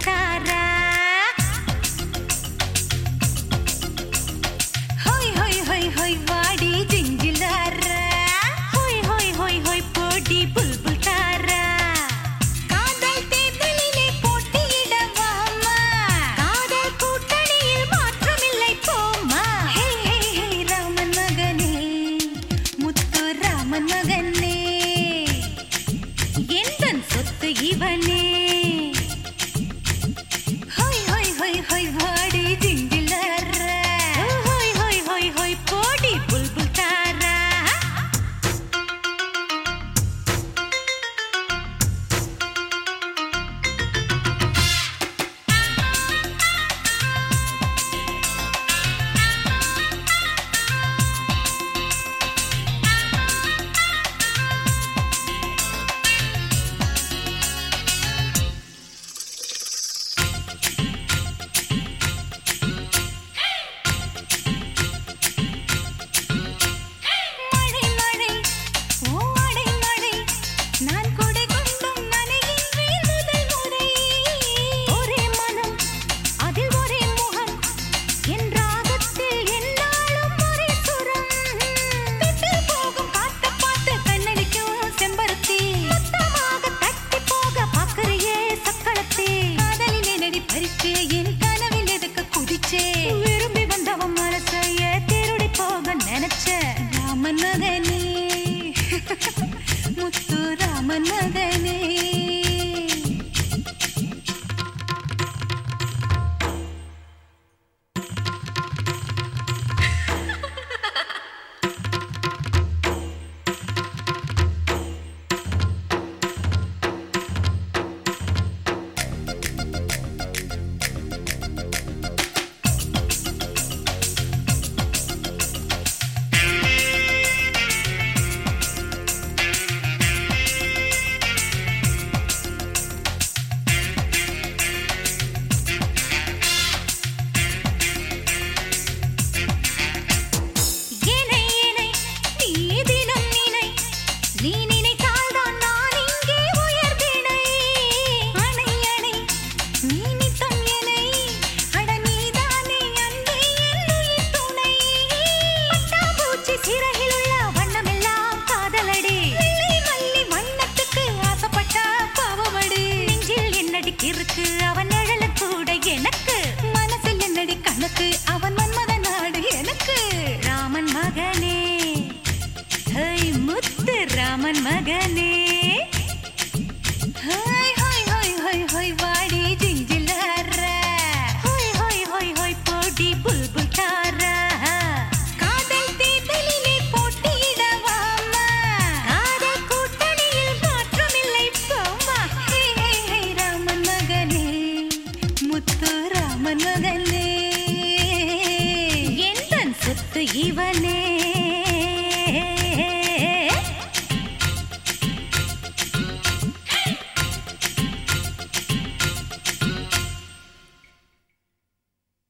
தாரா ஹோய் ஹோய் ஹோய் ஹோய் வாடி ஜிஞ்சிலாரா ஹோய் ஹோய் ஹோய் ஹோய் போடி புல்புல் தாரா காதல் தேர்தலிலே போட்டியிடவாமா காதல் கூட்டணியில் மாற்றமில்லை போமா ஹே ஹே ஹே ராமன் மகனே முத்து ராமன் மகனே எந்தன் சொத்து இவனே ஹோய் ஹோய் ஹோய் ஹோய் வாடி ஜிஞ்சிலாரா ஹோய் ஹோய் ஹோய் ஹோய் போடி புல்புல் தாரா மழை மழை ஓ அடை மழை நான் கொடை கொண்டும் நனைகின்றேன் முதல் முறை ஒரே மனம் அதில் ஒரே முகம் என் ராகத்தில் என்னாலும் ஒரே சுரம் விட்டு போகும் காத்த பார்த்து கண்ணடிக்கும் செம்பருத்தி மொத்தமாக தட்டி போக பார்க்கறியே சக்களத்தே காதலில் என்னடி பறிச்சு என் கனவில் எதுக்கு குதிச்சே விரும்பி வந்தவன் மனசையே திருடி போக நினைச்ச ராமன் மகனே முத்து ராமன் மகனே ஏனை ஏனை நீ தினம் நினை நீ நினைத்தால்தான் நான் இங்கே உயர்தினை அணை அணை நீ நித்தம் எனை அட நீதானே அன்பே என் உயிர் துணை பட்டாம்பூச்சி சிறகில் உள்ள வண்ணமெல்லாம் காதலடி வெள்ளை மல்லி வண்ணத்துக்கு ஆசைப்பட்டா பாவமடி நெஞ்சில் என்னடி கிறுக்கு அவன் நிழல கூட எனக்கு மனசில் என்னடி கணக்கு அவன் மன்மத நாடு எனக்கு ராமன் மகனே ஹை முத்து ராமன் மகனே